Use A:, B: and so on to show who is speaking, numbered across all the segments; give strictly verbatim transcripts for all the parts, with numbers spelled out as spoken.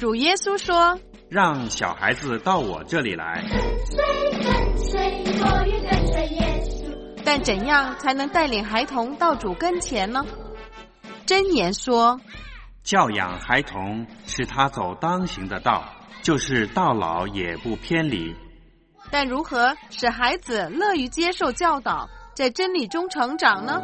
A: 主耶稣说，
B: 让小孩子到我这里来。
C: 跟随跟随，我也跟随耶稣。
A: 但怎样才能带领孩童到主跟前呢？箴言说，
B: 教养孩童，使他走当行的道，就是到老也不偏离。
A: 但如何使孩子乐于接受教导，在真理中成长呢？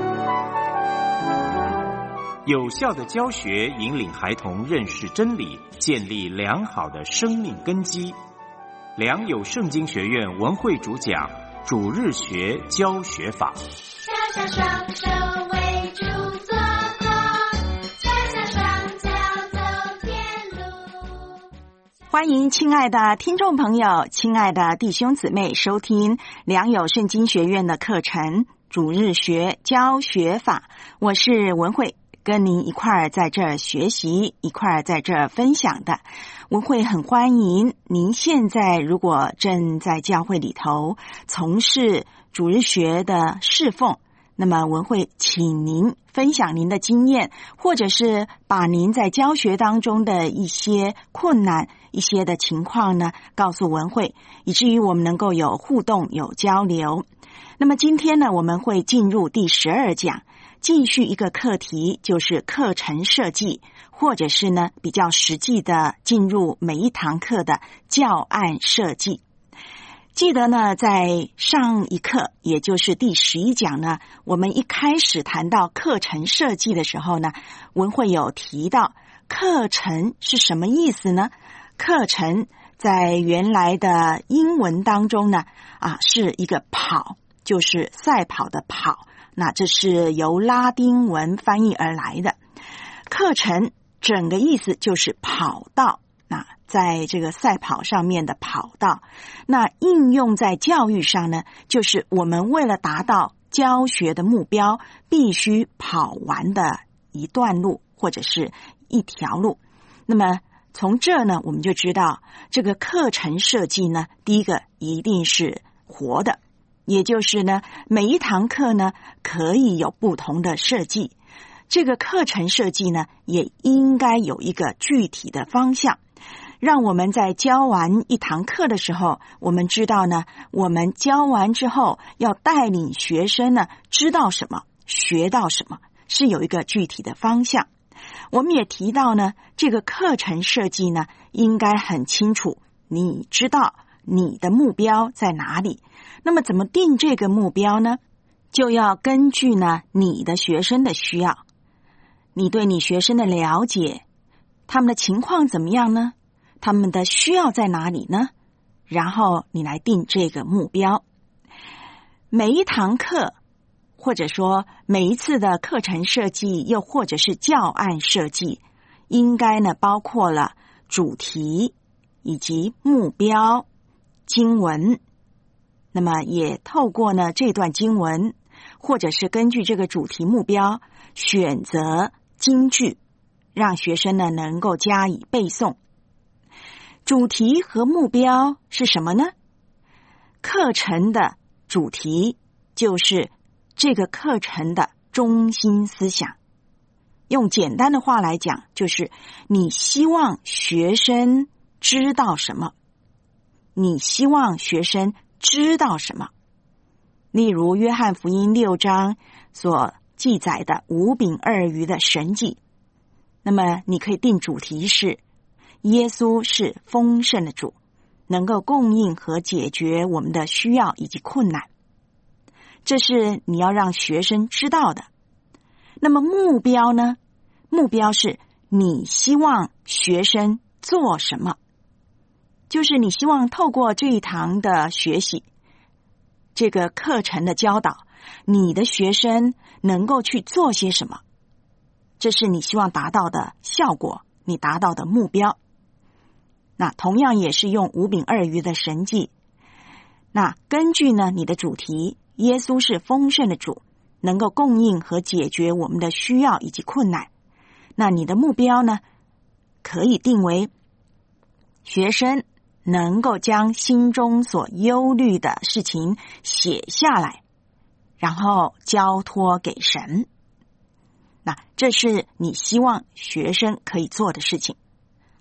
D: 有效的教学引领孩童认识真理，建立良好的生命根基。良友圣经学院文慧主讲主日学教学法。
C: 小小双手为主做工，小小双脚走天路。
E: 欢迎亲爱的听众朋友，亲爱的弟兄姊妹收听良友圣经学院的课程主日学教学法。我是文慧，跟您一块儿在这儿学习，一块儿在这儿分享的。文慧很欢迎您现在如果正在教会里头从事主日学的侍奉，那么文慧请您分享您的经验，或者是把您在教学当中的一些困难、一些的情况呢告诉文慧，以至于我们能够有互动、有交流。那么今天呢，我们会进入第十二讲，继续一个课题，就是课程设计，或者是呢比较实际的进入每一堂课的教案设计。记得呢，在上一课，也就是第十一讲呢，我们一开始谈到课程设计的时候呢，文慧有提到课程是什么意思呢？课程在原来的英文当中呢，啊，是一个跑，就是赛跑的跑。那这是由拉丁文翻译而来的。课程整个意思就是跑道，那在这个赛跑上面的跑道。那应用在教育上呢，就是我们为了达到教学的目标，必须跑完的一段路或者是一条路。那么从这呢，我们就知道这个课程设计呢，第一个一定是活的。也就是呢，每一堂课呢可以有不同的设计，这个课程设计呢也应该有一个具体的方向，让我们在教完一堂课的时候，我们知道呢，我们教完之后要带领学生呢知道什么，学到什么，是有一个具体的方向。我们也提到呢，这个课程设计呢应该很清楚，你知道你的目标在哪里。那么怎么定这个目标呢？就要根据呢你的学生的需要，你对你学生的了解，他们的情况怎么样呢？他们的需要在哪里呢？然后你来定这个目标。每一堂课，或者说每一次的课程设计，又或者是教案设计，应该呢包括了主题以及目标、经文。那么也透过呢这段经文，或者是根据这个主题目标选择金句，让学生呢能够加以背诵。主题和目标是什么呢？课程的主题就是这个课程的中心思想。用简单的话来讲，就是你希望学生知道什么，你希望学生知道什么。例如约翰福音六章所记载的五饼二鱼的神迹，那么你可以定主题是耶稣是丰盛的主，能够供应和解决我们的需要以及困难，这是你要让学生知道的。那么目标呢？目标是你希望学生做什么，就是你希望透过这一堂的学习，这个课程的教导，你的学生能够去做些什么，这是你希望达到的效果，你达到的目标。那同样也是用五饼二鱼的神迹，那根据呢你的主题，耶稣是丰盛的主，能够供应和解决我们的需要以及困难，那你的目标呢可以定为学生能够将心中所忧虑的事情写下来，然后交托给神。那这是你希望学生可以做的事情。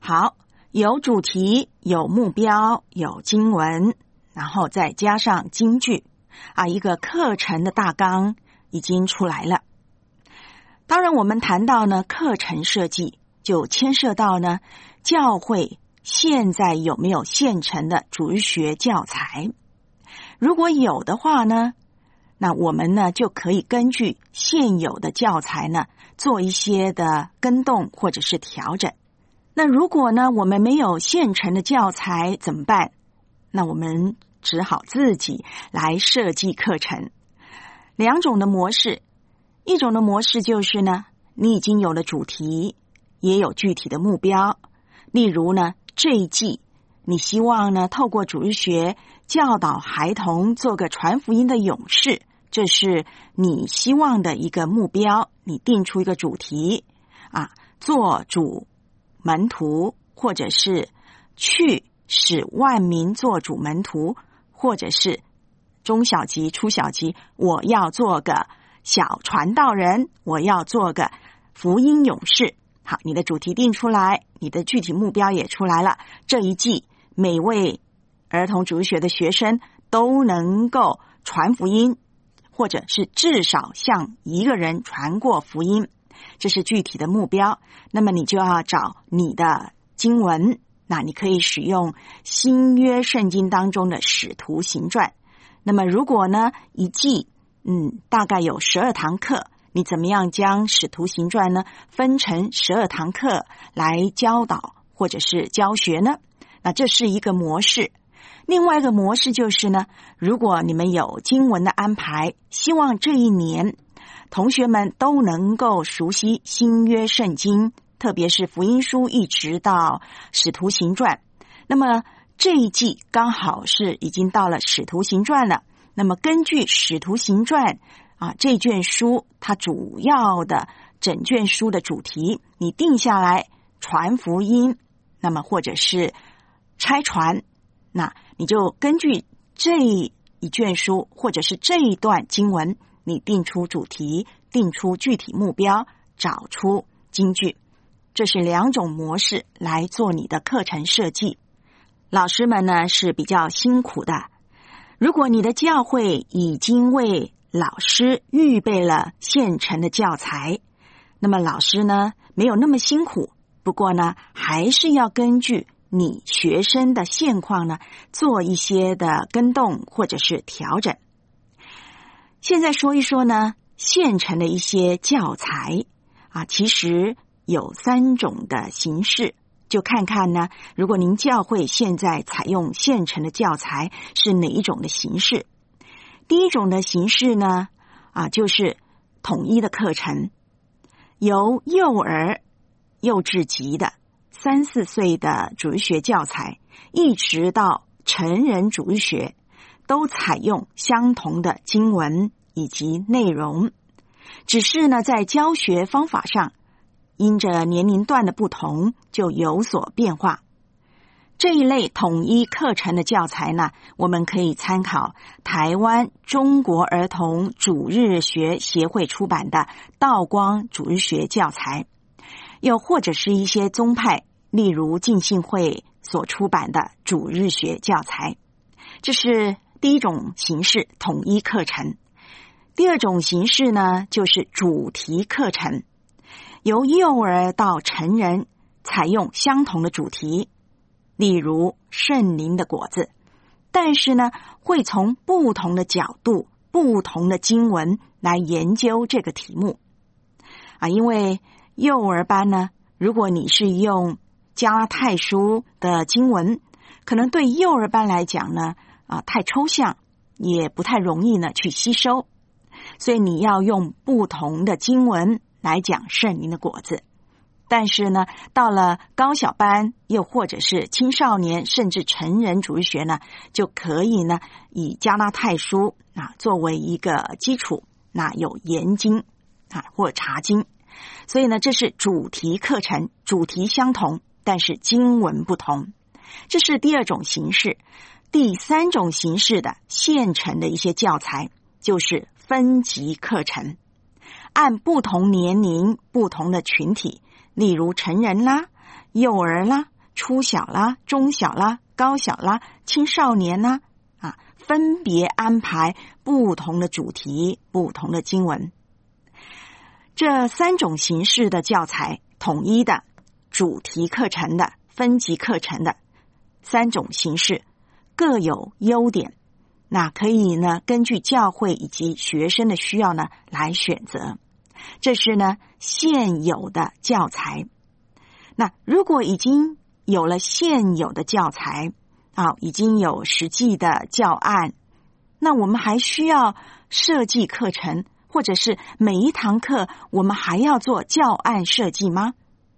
E: 好，有主题，有目标，有经文，然后再加上金句啊，一个课程的大纲已经出来了。当然我们谈到呢课程设计，就牵涉到呢教会现在有没有现成的主日学教材。如果有的话呢，那我们呢就可以根据现有的教材呢做一些的更动或者是调整。那如果呢我们没有现成的教材怎么办？那我们只好自己来设计课程。两种的模式，一种的模式就是呢你已经有了主题，也有具体的目标。例如呢这一季你希望呢透过主日学教导孩童做个传福音的勇士，这是你希望的一个目标，你定出一个主题啊，做主门徒，或者是去使万民做主门徒，或者是中小级初小级，我要做个小传道人，我要做个福音勇士。好，你的主题定出来，你的具体目标也出来了，这一季每位儿童主日学的学生都能够传福音，或者是至少向一个人传过福音，这是具体的目标。那么你就要找你的经文，那你可以使用新约圣经当中的使徒行传。那么如果呢一季嗯大概有十二堂课，你怎么样将使徒行传呢分成十二堂课来教导或者是教学呢？那这是一个模式。另外一个模式就是呢，如果你们有经文的安排，希望这一年同学们都能够熟悉新约圣经，特别是福音书一直到使徒行传。那么这一季刚好是已经到了使徒行传了，那么根据使徒行传啊这卷书它主要的整卷书的主题，你定下来传福音，那么或者是拆传，那你就根据这一卷书或者是这一段经文，你定出主题，定出具体目标，找出金句。这是两种模式来做你的课程设计。老师们呢是比较辛苦的，如果你的教会已经为老师预备了现成的教材，那么老师呢没有那么辛苦，不过呢还是要根据你学生的现况呢做一些的更动或者是调整。现在说一说呢现成的一些教材啊，其实有三种的形式，就看看呢如果您教会现在采用现成的教材是哪一种的形式。第一种的形式呢啊就是统一的课程，由幼儿幼稚级的三四岁的主日学教材一直到成人主日学都采用相同的经文以及内容，只是呢在教学方法上因着年龄段的不同就有所变化。这一类统一课程的教材呢，我们可以参考台湾中国儿童主日学协会出版的道光主日学教材，又或者是一些宗派，例如浸信会所出版的主日学教材。这是第一种形式，统一课程。第二种形式呢，就是主题课程，由幼儿到成人采用相同的主题，例如圣灵的果子，但是呢会从不同的角度不同的经文来研究这个题目啊。因为幼儿班呢，如果你是用加拉太书的经文，可能对幼儿班来讲呢啊太抽象，也不太容易呢去吸收，所以你要用不同的经文来讲圣灵的果子。但是呢到了高小班又或者是青少年甚至成人主日学呢，就可以呢以加拉太书啊作为一个基础，那有研经啊或查经，所以呢这是主题课程，主题相同但是经文不同，这是第二种形式。第三种形式的现成的一些教材就是分级课程，按不同年龄不同的群体，例如成人啦、幼儿啦、 初小啦、中小啦、高小啦、青少年啦，啊，分别安排不同的主题、不同的经文。这三种形式的教材，统一的、主题课程的、分级课程的三种形式各有优点，那可以呢根据教会以及学生的需要呢来选择。这是呢现有的教材。那如果已经有了现有的教材啊，已经有实际的教案，那我们还需要设计课程，或者是每一堂课我们还要做教案设计吗？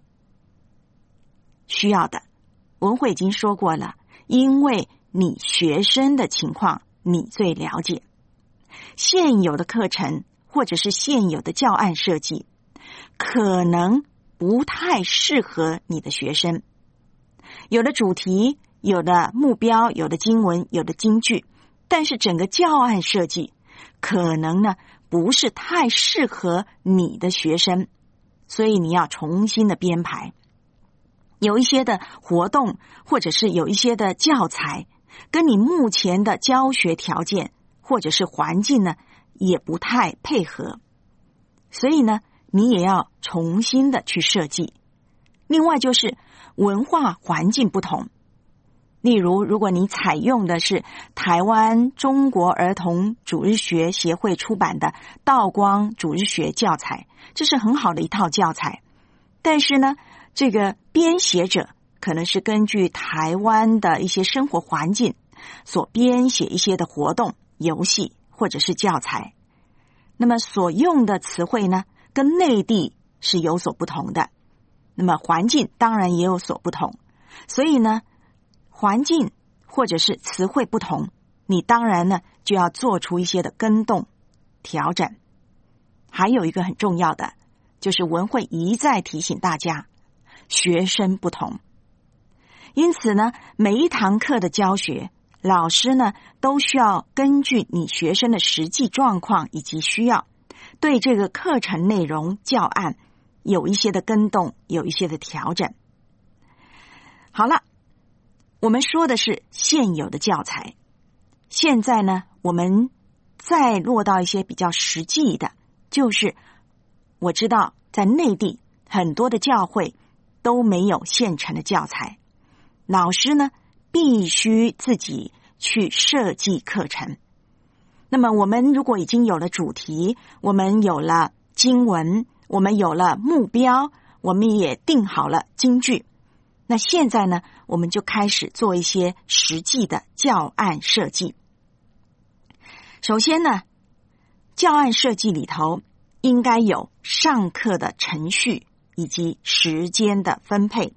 E: 需要的。文慧已经说过了，因为你学生的情况你最了解，现有的课程或者是现有的教案设计可能不太适合你的学生，有的主题，有的目标，有的经文，有的金句，但是整个教案设计可能呢不是太适合你的学生，所以你要重新的编排。有一些的活动或者是有一些的教材跟你目前的教学条件或者是环境呢也不太配合，所以呢你也要重新的去设计。另外就是文化环境不同，例如如果你采用的是台湾中国儿童主日学协会出版的道光主日学教材，这是很好的一套教材，但是呢这个编写者可能是根据台湾的一些生活环境所编写一些的活动、游戏或者是教材，那么所用的词汇呢跟内地是有所不同的，那么环境当然也有所不同，所以呢环境或者是词汇不同，你当然呢就要做出一些的更动调整。还有一个很重要的就是文慧一再提醒大家，学生不同，因此呢每一堂课的教学老师呢都需要根据你学生的实际状况以及需要，对这个课程内容教案有一些的更动，有一些的调整。好了，我们说的是现有的教材，现在呢我们再落到一些比较实际的，就是我知道在内地很多的教会都没有现成的教材，老师呢必须自己去设计课程。那么我们如果已经有了主题，我们有了经文，我们有了目标，我们也定好了金句，那现在呢我们就开始做一些实际的教案设计。首先呢教案设计里头应该有上课的程序以及时间的分配。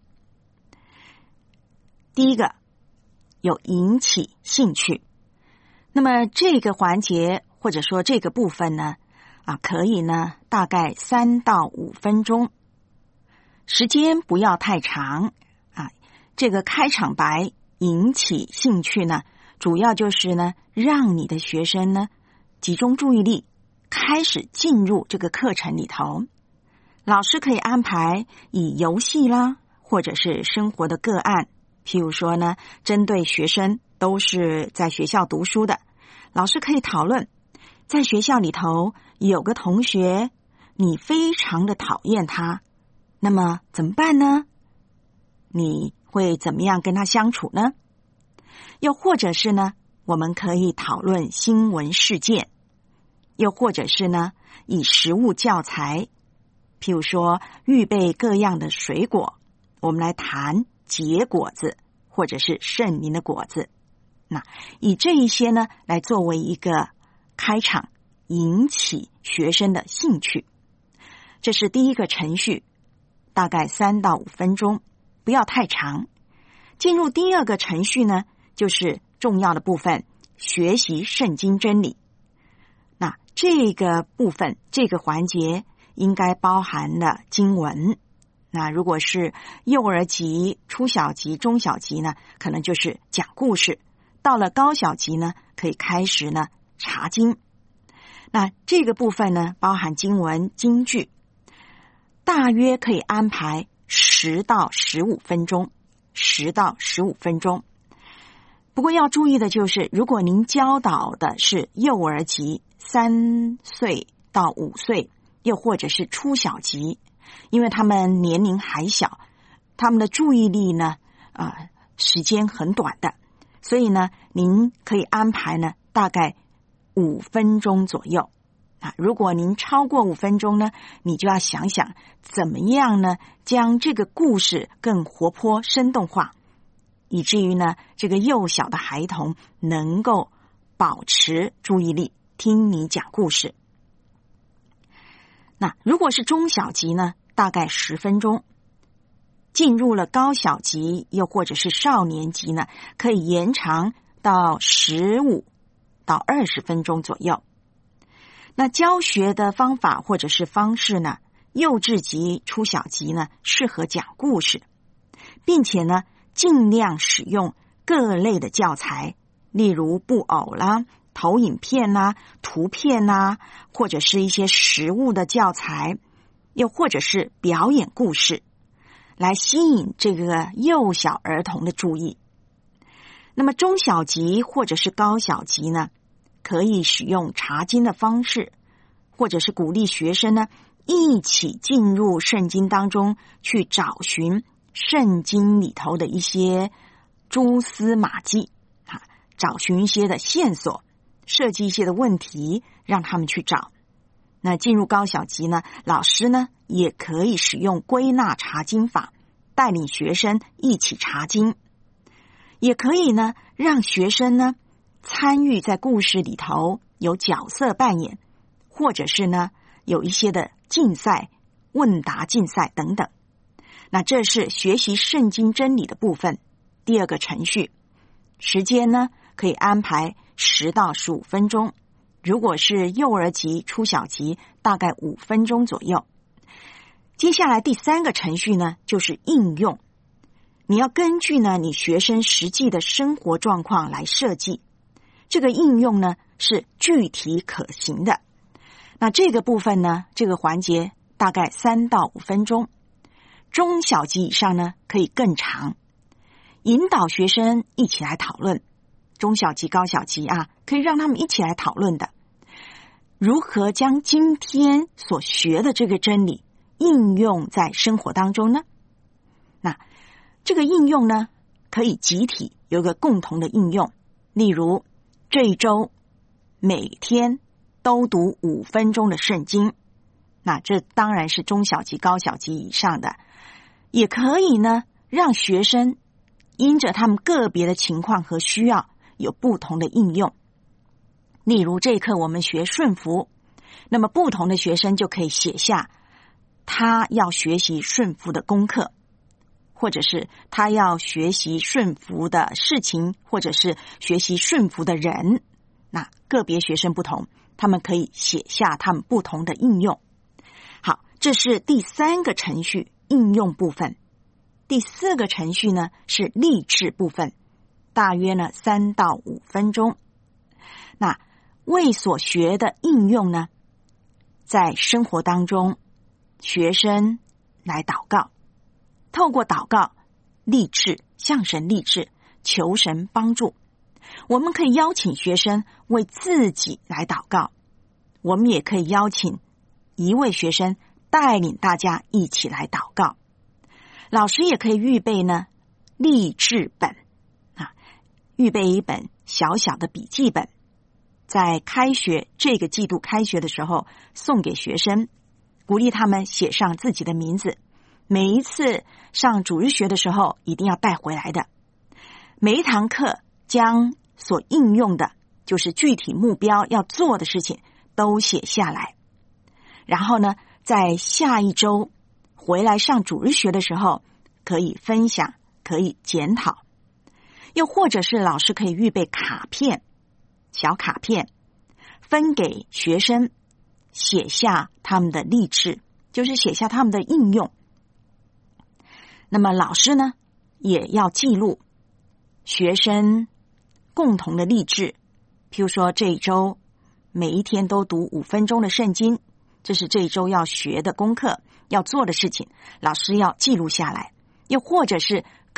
E: 第一个，有引起兴趣。那么这个环节或者说这个部分呢，啊，可以呢大概三到五分钟，时间不要太长啊。这个开场白引起兴趣呢，主要就是呢让你的学生呢集中注意力，开始进入这个课程里头。老师可以安排以游戏啦，或者是生活的个案，譬如说呢，针对学生都是在学校读书的，老师可以讨论，在学校里头有个同学你非常的讨厌他，那么怎么办呢？你会怎么样跟他相处呢？又或者是呢，我们可以讨论新闻事件，又或者是呢，以实物教材，譬如说预备各样的水果，我们来谈结果子或者是圣灵的果子。那以这一些呢来作为一个开场，引起学生的兴趣。这是第一个程序，大概三到五分钟，不要太长。进入第二个程序呢，就是重要的部分，学习圣经真理。那这个部分，这个环节应该包含了经文。那如果是幼儿级、初小级、中小级呢，可能就是讲故事。到了高小级呢，可以开始呢查经。那这个部分呢，包含经文、金句，大约可以安排十到十五分钟。 十到十五分钟。不过要注意的就是，如果您教导的是幼儿级三岁到五岁，又或者是初小级，因为他们年龄还小，他们的注意力呢，呃，时间很短的，所以呢，您可以安排呢大概五分钟左右。啊，如果您超过五分钟呢，你就要想想怎么样呢，将这个故事更活泼生动化，以至于呢，这个幼小的孩童能够保持注意力，听你讲故事。那如果是中小级呢，大概十分钟。进入了高小级，又或者是少年级呢，可以延长到十五到二十分钟左右。那教学的方法或者是方式呢，幼稚级、初小级呢，适合讲故事，并且呢，尽量使用各类的教材，例如布偶啦、投影片啦、图片啦，或者是一些实物的教材，又或者是表演故事，来吸引这个幼小儿童的注意。那么中小级或者是高小级呢，可以使用查经的方式，或者是鼓励学生呢一起进入圣经当中去找寻圣经里头的一些蛛丝马迹，啊，找寻一些的线索，设计一些的问题让他们去找。那进入高小级呢，老师呢也可以使用归纳查经法，带领学生一起查经，也可以呢让学生呢参与在故事里头，有角色扮演，或者是呢有一些的竞赛、问答竞赛等等。那这是学习圣经真理的部分。第二个程序，时间呢可以安排十到十五分钟，如果是幼儿级、初小级，大概五分钟左右。接下来第三个程序呢，就是应用。你要根据呢你学生实际的生活状况来设计，这个应用呢是具体可行的。那这个部分呢，这个环节大概三到五分钟，中小级以上呢可以更长，引导学生一起来讨论。中小级、高小级啊，可以让他们一起来讨论的，如何将今天所学的这个真理应用在生活当中呢？那这个应用呢，可以集体有个共同的应用，例如这一周每天都读五分钟的圣经，那这当然是中小级、高小级以上的，也可以呢让学生因着他们个别的情况和需要有不同的应用。例如这一课我们学顺服，那么不同的学生就可以写下他要学习顺服的功课，或者是他要学习顺服的事情，或者是学习顺服的人。那个别学生不同，他们可以写下他们不同的应用。好，这是第三个程序，应用部分。第四个程序呢是励志部分，大约呢三到五分钟。那为所学的应用呢，在生活当中，学生来祷告，透过祷告励志，向神励志，求神帮助。我们可以邀请学生为自己来祷告，我们也可以邀请一位学生带领大家一起来祷告。老师也可以预备呢励志本啊，预备一本小小的笔记本，在开学这个季度开学的时候送给学生，鼓励他们写上自己的名字。每一次上主日学的时候一定要带回来的。每一堂课将所应用的，就是具体目标要做的事情都写下来，然后呢在下一周回来上主日学的时候可以分享，可以检讨。又或者是老师可以预备卡片，小卡片分给学生，写下他们的励志，就是写下他们的应用。那么老师呢也要记录学生共同的励志，譬如说这一周每一天都读五分钟的圣经，这是这一周要学的功课，要做的事情，老师要记录下来。又或者是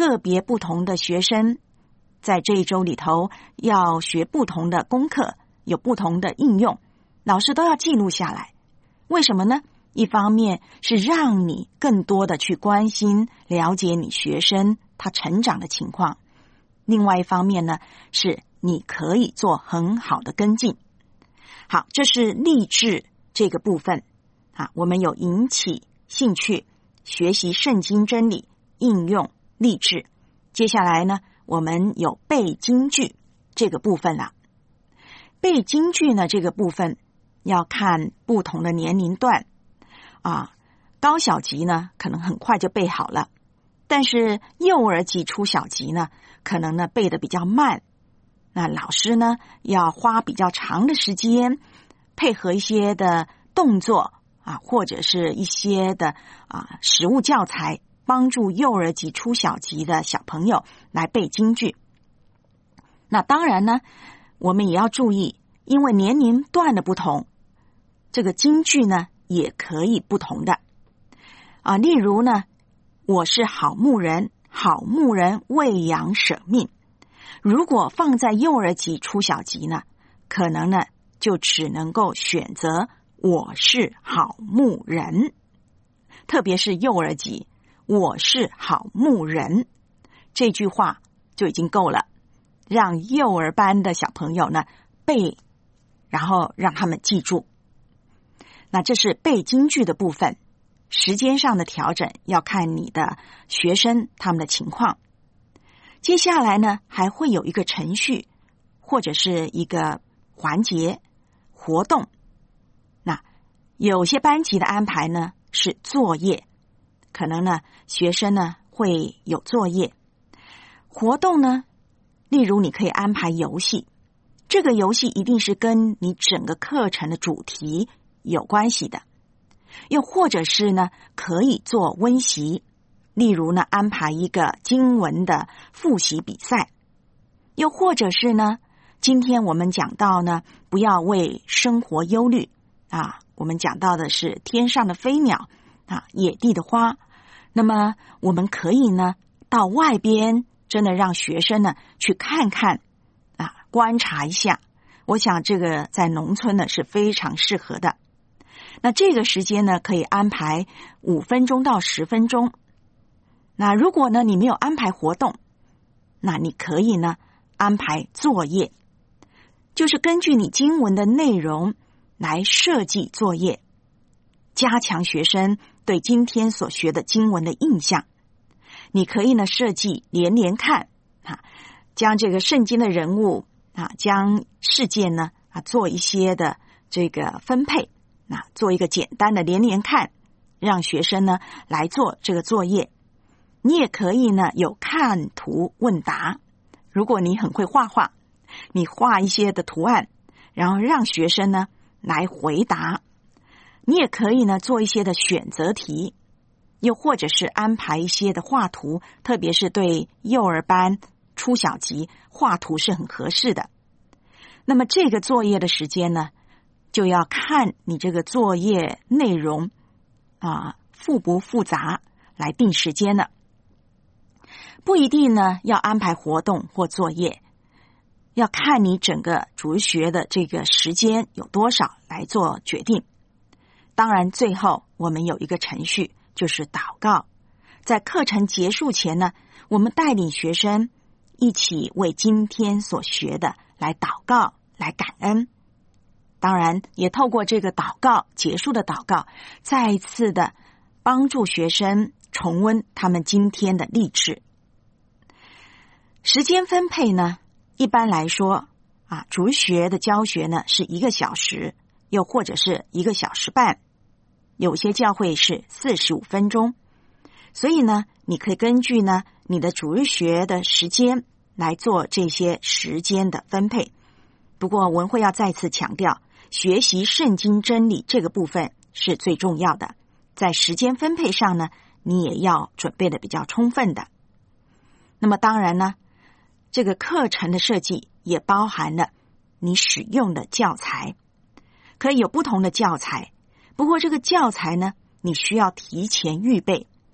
E: 个别不同的学生在这一周里头要学不同的功课，有不同的应用，老师都要记录下来。为什么呢？一方面是让你更多的去关心了解你学生他成长的情况，另外一方面呢，是你可以做很好的跟进。好，这是励志这个部分啊，我们有引起兴趣，学习圣经真理，应用励志。接下来呢，我们有背金句这个部分了。背金句呢，这个部分要看不同的年龄段啊，高小级呢可能很快就背好了，但是幼儿级、初小级呢，可能呢背得比较慢。那老师呢要花比较长的时间，配合一些的动作啊，或者是一些的啊实物教材，帮助幼儿级、初小级的小朋友来背金句。那当然呢，我们也要注意，因为年龄段的不同，这个金句呢也可以不同的啊。例如呢，我是好牧人，好牧人为羊舍命。如果放在幼儿级、初小级呢，可能呢就只能够选择我是好牧人，特别是幼儿级，我是好牧人这句话就已经够了，让幼儿班的小朋友呢背，然后让他们记住。那这是背金句的部分，时间上的调整要看你的学生他们的情况。接下来呢，还会有一个程序或者是一个环节活动。那有些班级的安排呢是作业，可能呢学生呢会有作业。活动呢，例如你可以安排游戏，这个游戏一定是跟你整个课程的主题有关系的。又或者是呢可以做温习，例如呢安排一个经文的复习比赛。又或者是呢，今天我们讲到呢，不要为生活忧虑啊，我们讲到的是天上的飞鸟啊，野地的花。那么我们可以呢到外边，真的让学生呢去看看啊，观察一下。我想这个在农村呢是非常适合的。那这个时间呢可以安排五分钟到十分钟。那如果呢你没有安排活动，那你可以呢安排作业，就是根据你经文的内容来设计作业，加强学生对今天所学的经文的印象。你可以呢设计连连看啊，将这个圣经的人物啊，将事件呢啊做一些的这个分配，啊做一个简单的连连看，让学生呢来做这个作业。你也可以呢有看图问答，如果你很会画画，你画一些的图案，然后让学生呢来回答。你也可以呢做一些的选择题，又或者是安排一些的画图，特别是对幼儿班、初小级画图是很合适的。那么这个作业的时间呢，就要看你这个作业内容啊复不复杂来定时间了。不一定呢要安排活动或作业，要看你整个主日学的这个时间有多少来做决定。当然最后我们有一个程序，就是祷告。在课程结束前呢，我们带领学生一起为今天所学的来祷告，来感恩。当然也透过这个祷告，结束的祷告，再一次的帮助学生重温他们今天的励志。时间分配呢，一般来说啊，主日学的教学呢是一个小时，又或者是一个小时半，有些教会是四十五分钟。所以呢，你可以根据呢你的主日学的时间来做这些时间的分配。不过文慧要再次强调，学习圣经真理这个部分是最重要的，在时间分配上呢，你也要准备的比较充分的。那么当然呢，这个课程的设计也包含了你使用的教材，可以有不同的教材，不过这个教材呢，你需要提前预备，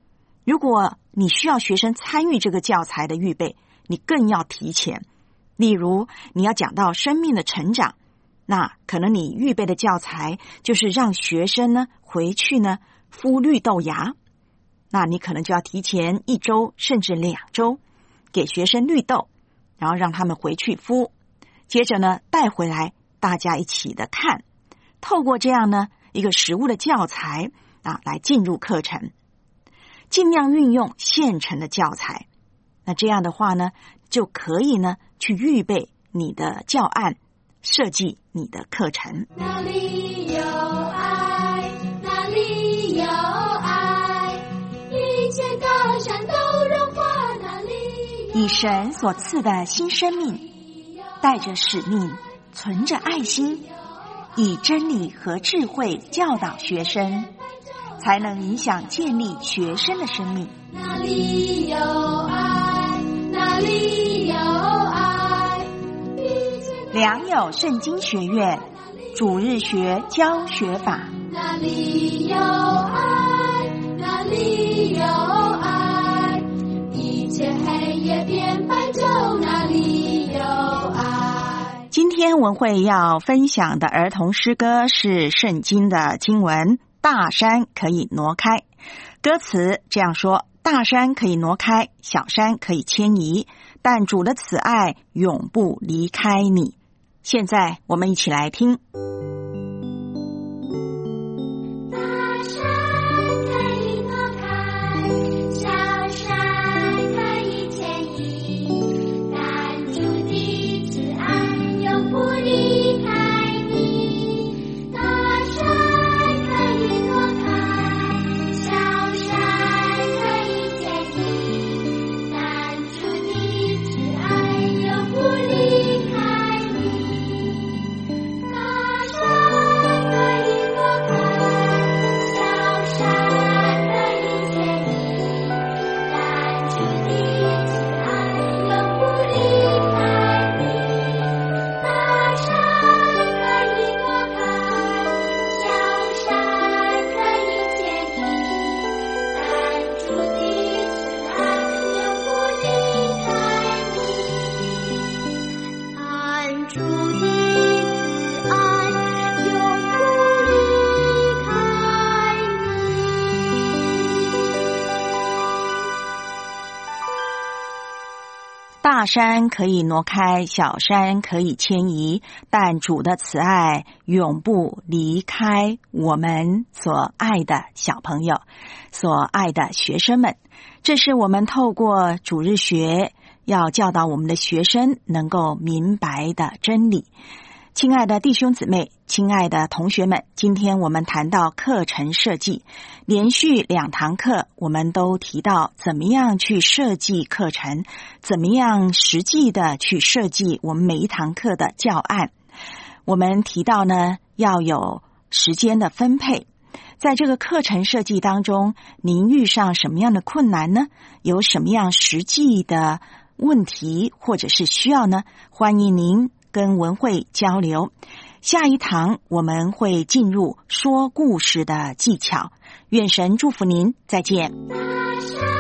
E: 如果你需要学生参与这个教材的预备，你更要提前。例如，你要讲到生命的成长，那可能你预备的教材就是让学生呢回去呢孵绿豆芽，那你可能就要提前一周甚至两周给学生绿豆，然后让他们回去孵，接着呢带回来大家一起的看，透过这样呢一个实物的教材啊来进入课程，尽量运用现成的教材。那这样的话呢就可以呢去预备你的教案，设计你的课程。
C: 哪里有爱，哪里有爱，一切高山都融化。哪里有
E: 以神所赐的新生命，带着使命，存着爱心，以真理和智慧教导学生，才能影响建立学生的生命。
C: 哪里有爱，哪里有爱，一切
E: 良友圣经学院主日学教学法。
C: 哪里有爱，哪里有爱，一切黑夜变白昼，哪里有爱。
E: 今天文慧要分享的儿童诗歌是圣经的经文，大山可以挪开。歌词这样说：大山可以挪开，小山可以迁移，但主的慈爱永不离开你。现在我们一起来听。
C: 大山可以挪开，小山可以迁移，但主的慈爱永不离开你。大山可以挪开，小山可以迁移，但主的慈爱永不离开你。大山可以挪开，小山可以迁移，但主的慈爱永不离开你。大山可以挪开，小山可以迁移，但主的慈爱永不离开你。但主的慈爱永不离开你。
E: 大山可以挪开，小山可以迁移，但主的慈爱永不离开我们所爱的小朋友，所爱的学生们。这是我们透过主日学要教导我们的学生能够明白的真理。亲爱的弟兄姊妹，亲爱的同学们，今天我们谈到课程设计，连续两堂课我们都提到怎么样去设计课程，怎么样实际的去设计我们每一堂课的教案。我们提到呢，要有时间的分配。在这个课程设计当中，您遇上什么样的困难呢？有什么样实际的问题或者是需要呢？欢迎您跟文慧交流。下一堂我们会进入说故事的技巧。愿神祝福您，再见。
C: 大山